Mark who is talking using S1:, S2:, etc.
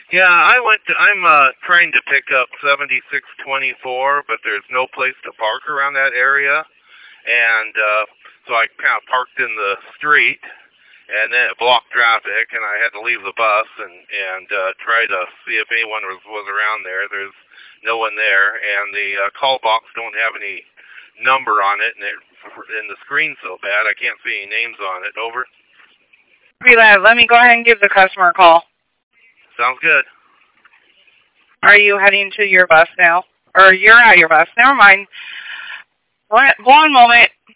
S1: Yeah, I'm trying to pick up 7624, but there's no place to park around that area, and so I kind of parked in the street, and then it blocked traffic, and I had to leave the bus and try to see if anyone was around there. There's no one there, and the call box don't have any number on it, and the screen's so bad I can't see any names on it. Over.
S2: Relay, let me go ahead and give the customer a call.
S1: Sounds good.
S2: Are you heading to your bus now? Or you're at your bus? Never mind. One moment.